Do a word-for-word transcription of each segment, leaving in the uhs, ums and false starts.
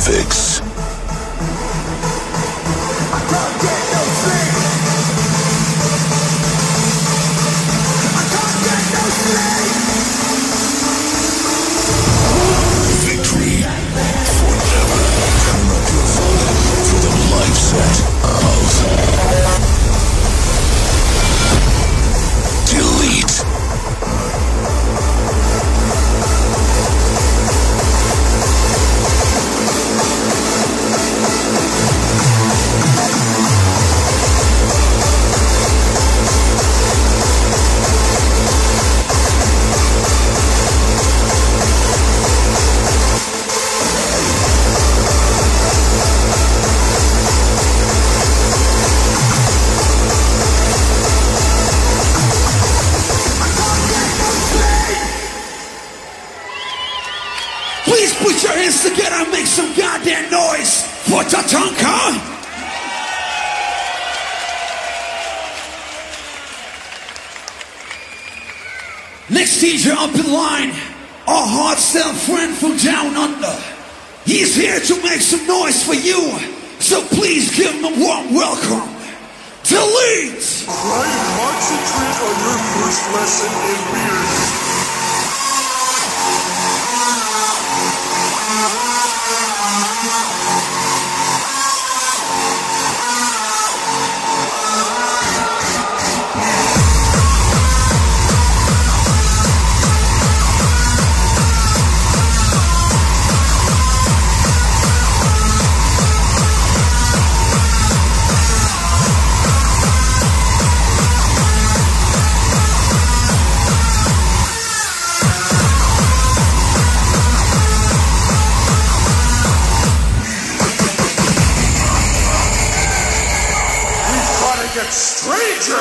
fix. Victory forever. Turn up your volume for the live set of Delete. Please put your hands together and make some goddamn noise for Tatanka. Next teacher up in line, our heartfelt friend from down under. He's here to make some noise for you, so please give him a warm welcome. Delete! Try to concentrate on your first lesson in weird. Stranger!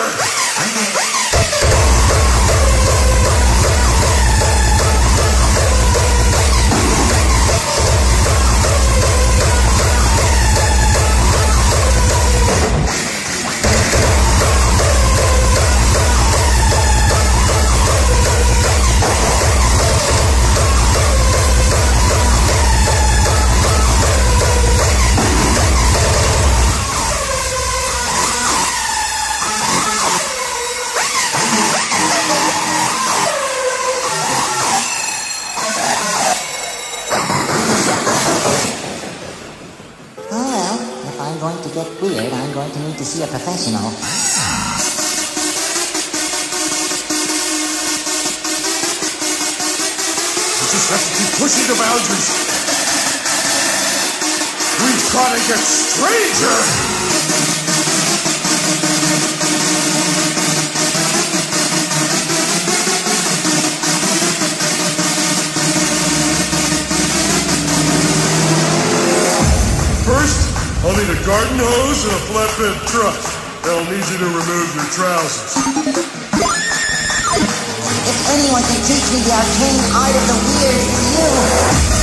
Weird, I'm going to need to see a professional. We just have to keep pushing the boundaries. We've got to get stranger! I'll need a garden hose and a flatbed truck. They'll need you to remove your trousers. If anyone can teach me the arcane art of the weird, it's you.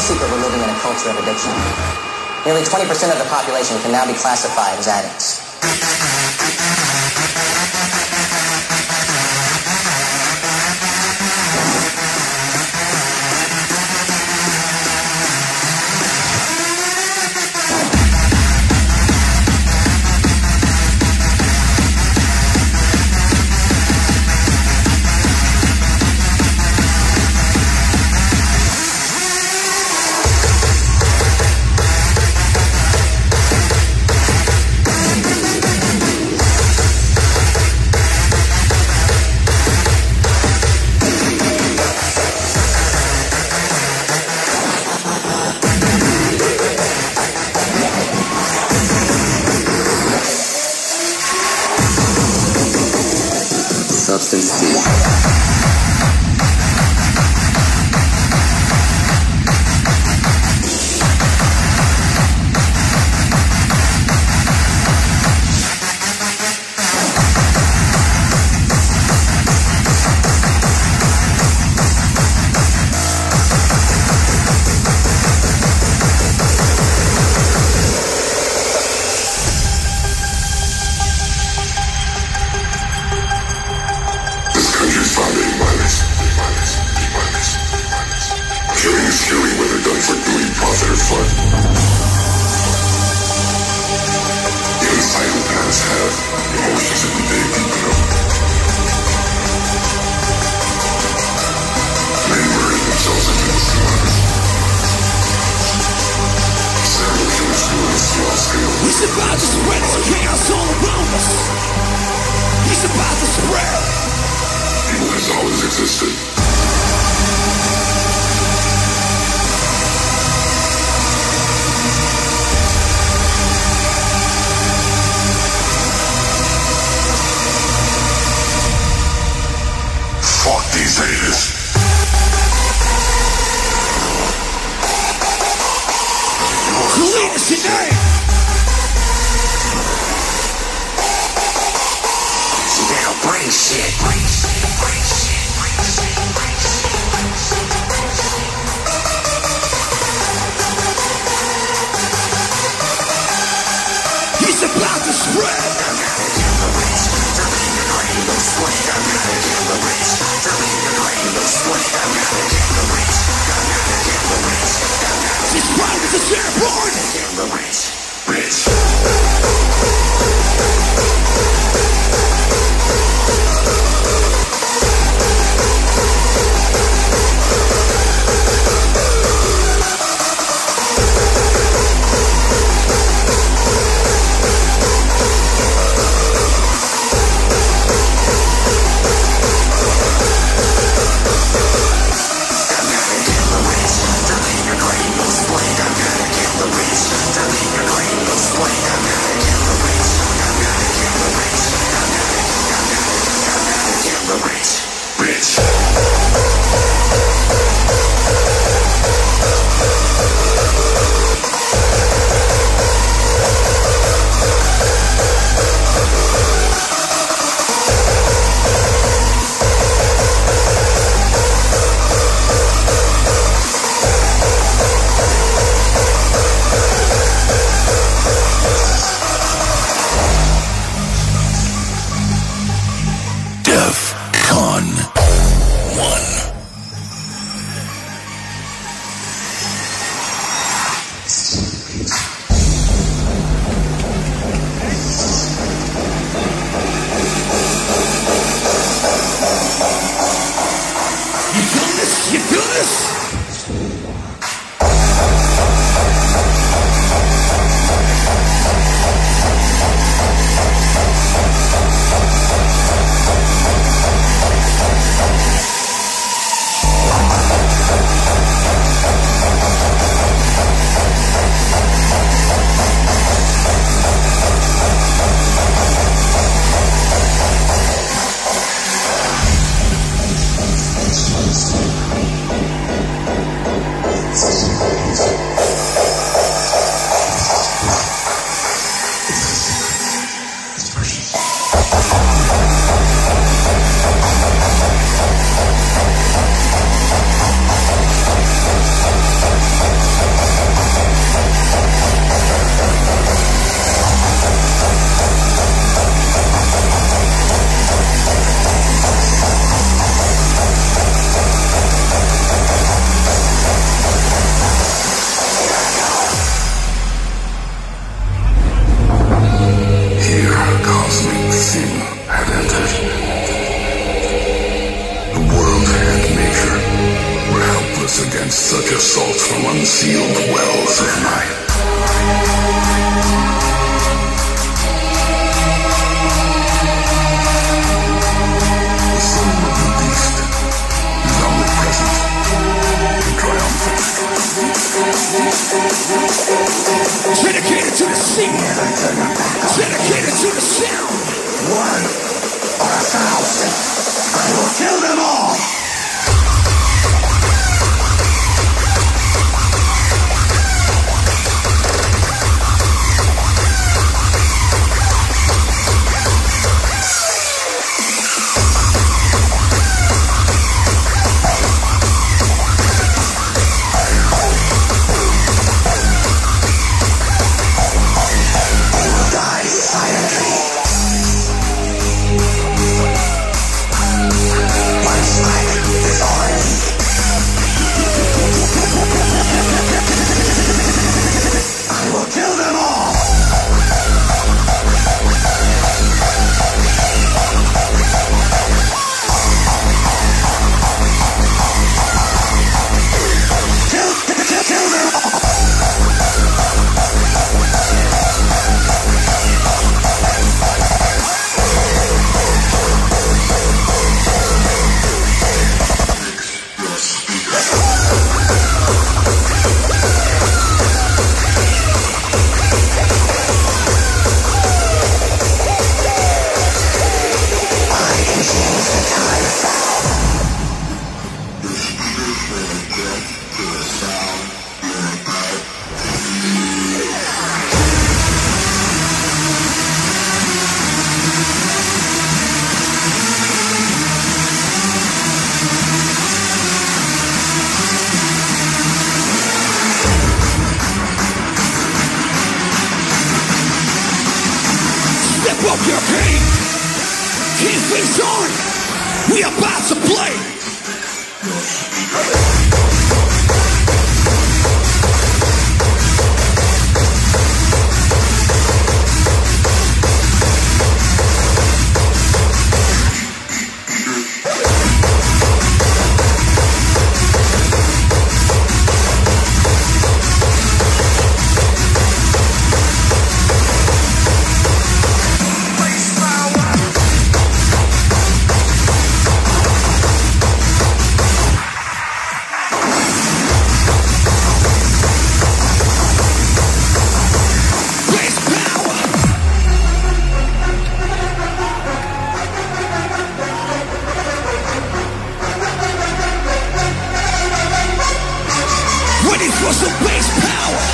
secret we're living in a culture of addiction. Nearly twenty percent of the population can now be classified as addicts. Substance T. He's about to spread his chaos all around us. He's about to spread. Evil has always existed. Fuck these haters. Lead us tonight. Bring shit. Bring shit. Bring shit. Bring shit. Bring shit. He's about to spread. This crowd is a ceremony. Rich. You feel this? from unsealed wells of night. The soul of the beast is omnipresent and triumphant. Dedicated to the scene. Dedicated to the sound. One or a thousand, I will kill them all. Step up your game. Keep face on. We about to play. For some bass power.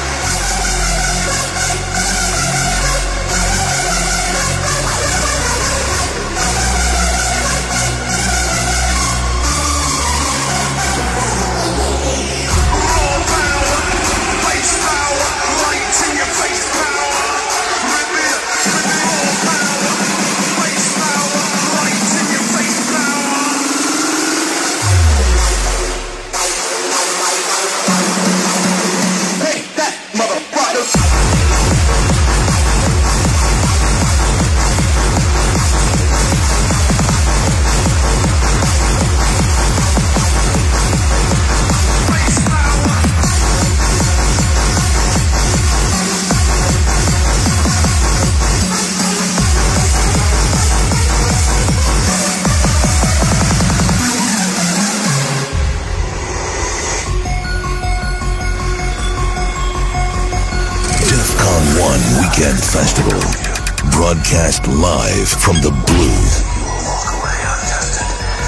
Weekend Festival, broadcast live from the Blue. Walk away untested,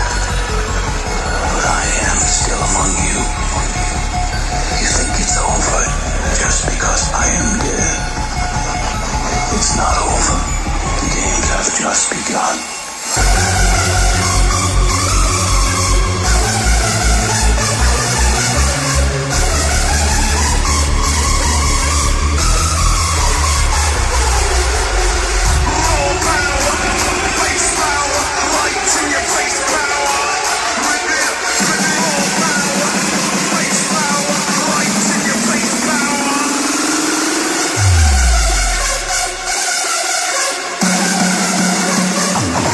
but I am still among you. You think it's over just because I am dead? It's not over. The games have just begun. Power.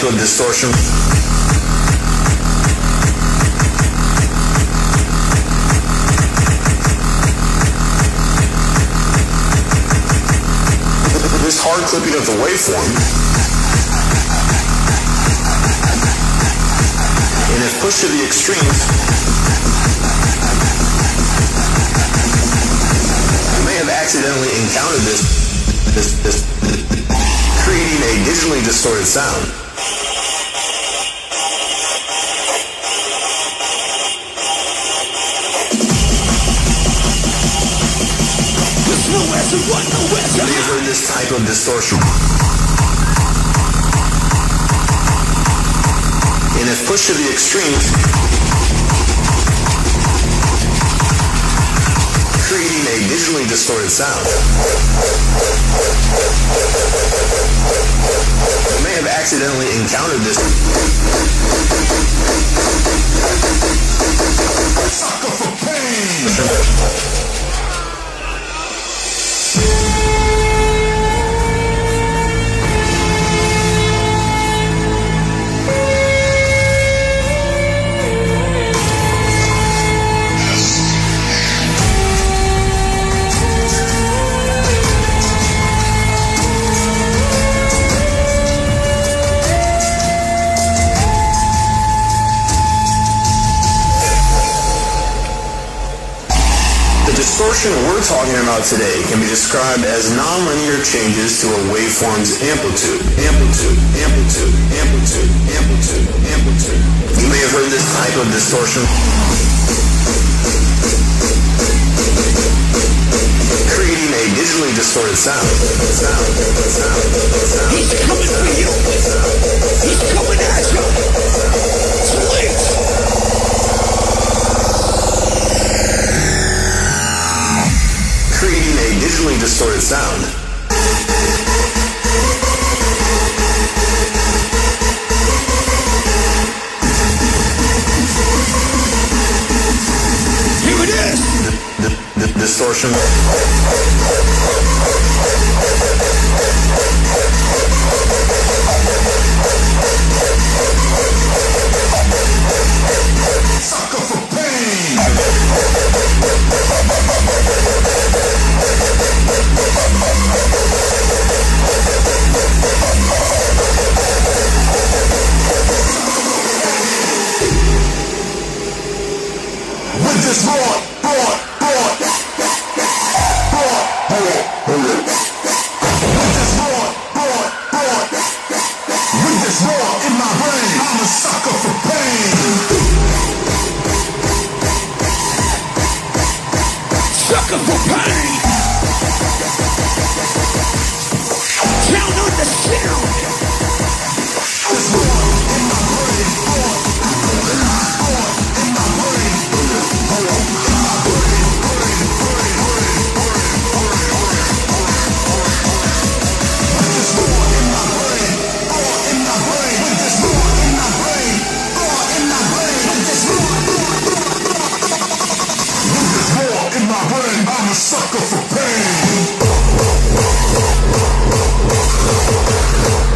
type of distortion. This hard clipping of the waveform, and if pushed to the extremes, you may have accidentally encountered this, this, this, creating a digitally distorted sound. You may have heard this type of distortion. And if pushed to the extremes, creating a digitally distorted sound. You may have accidentally encountered this. Sucker for pain! The distortion we're talking about today can be described as nonlinear changes to a waveform's amplitude, amplitude, amplitude, amplitude, amplitude, amplitude. You may have heard this type of distortion, creating a digitally distorted sound. Sound, sound, sound. He's coming for you. He's coming at you. It's late. Creating a digitally distorted sound. Here it is. The, the, the distortion. Sucker for pain! With this roar, roar, roar, roar, roar, with this roar, roar, roar, with this roar in my brain, I'm a sucker for pain. Sucker for pain. Count on the sound. This roar in my brain, roar, roar in my brain, roar in my brain, brain, brain, brain, with this roar in my brain, roar in my brain, with this roar in my brain, roar in my brain, with this roar, with this roar in my brain, I'm a sucker for pain.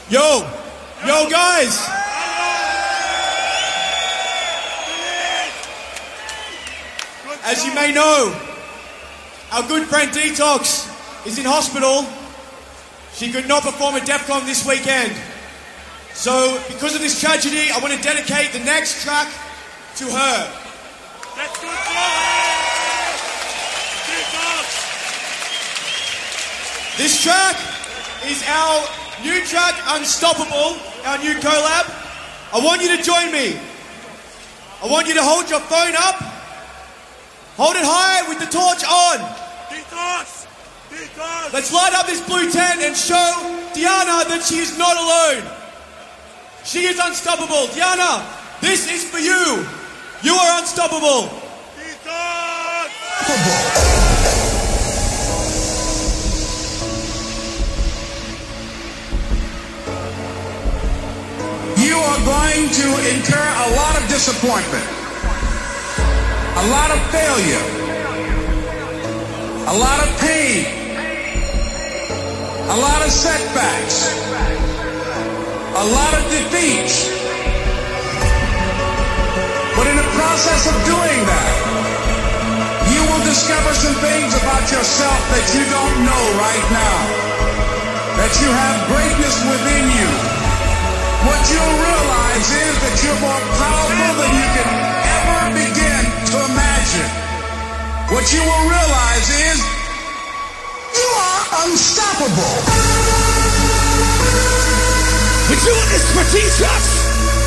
Yo, yo guys. As you may know, our good friend Detox is in hospital. She could not perform at DEFCON this weekend. So, because of this tragedy, I want to dedicate the next track to her. That's good. This track is our new track, Unstoppable, our new collab. I want you to join me. I want you to hold your phone up, hold it high with the torch on. Detox! Detox! Let's light up this blue tent and show Diana that she is not alone. She is unstoppable. Diana, this is for you. You are unstoppable. Detox! You are going to incur a lot of disappointment, a lot of failure, a lot of pain, a lot of setbacks, a lot of defeats. But in the process of doing that, you will discover some things about yourself that you don't know right now, that you have greatness within you. What you'll realize is that you're more powerful than you can ever begin to imagine. What you will realize is you are unstoppable. We're doing this for Jesus.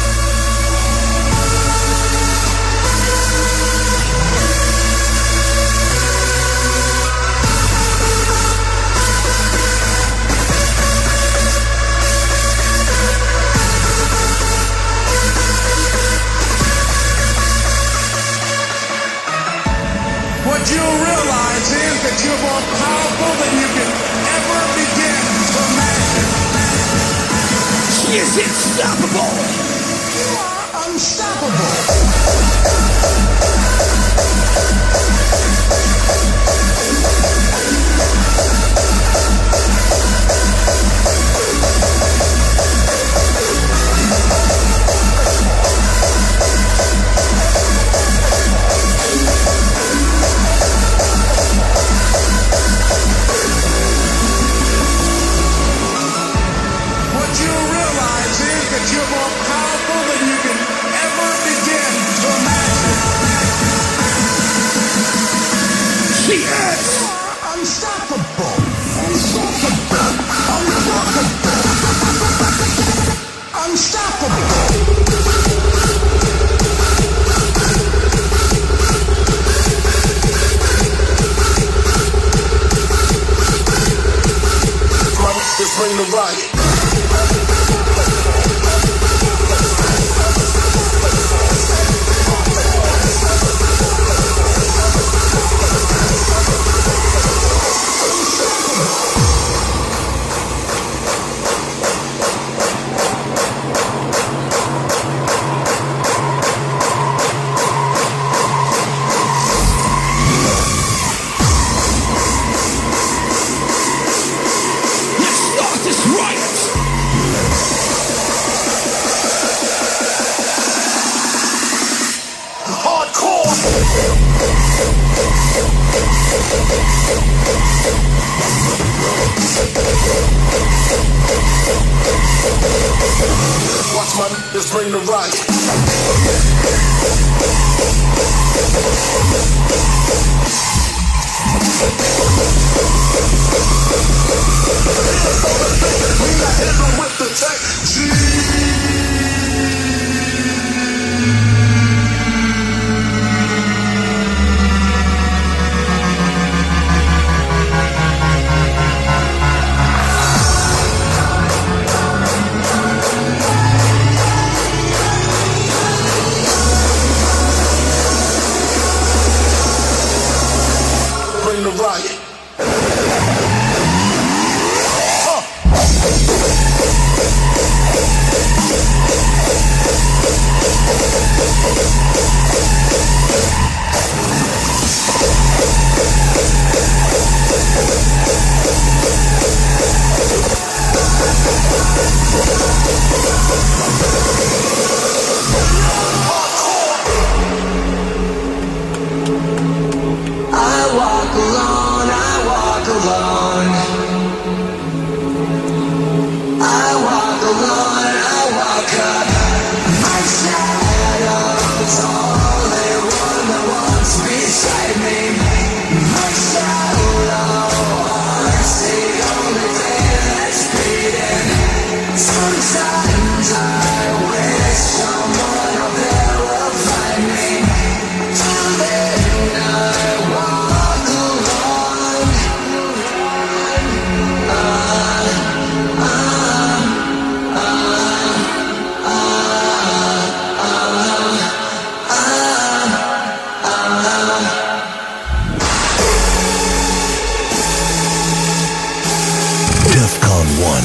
What you'll realize is that you're more powerful than you can ever begin to imagine. She is unstoppable. You are unstoppable. You're more powerful than you can ever begin to imagine. She is unstoppable. Unstoppable. Unstoppable. Unstoppable. Let's bring the riot. Watch man, let's bring the riot. We got hit with the tech.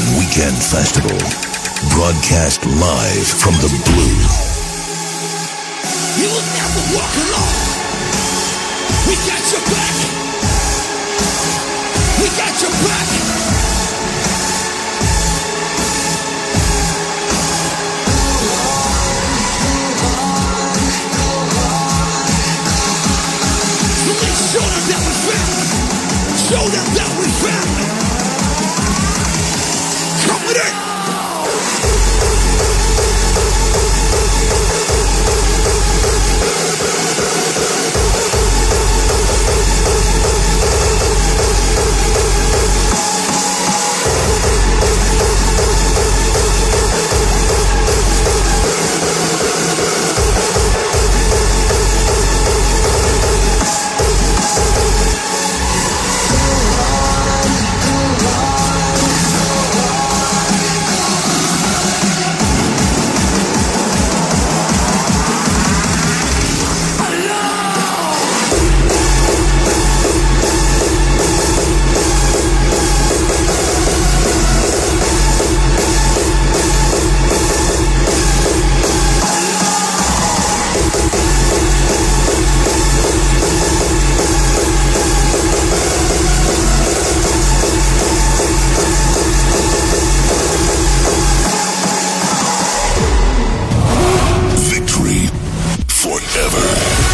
Weekend Festival. Broadcast live from the Blue. You will never walk alone. We got your back. We got your back. So let's show them that we're family. Show them that we're family. Come with it.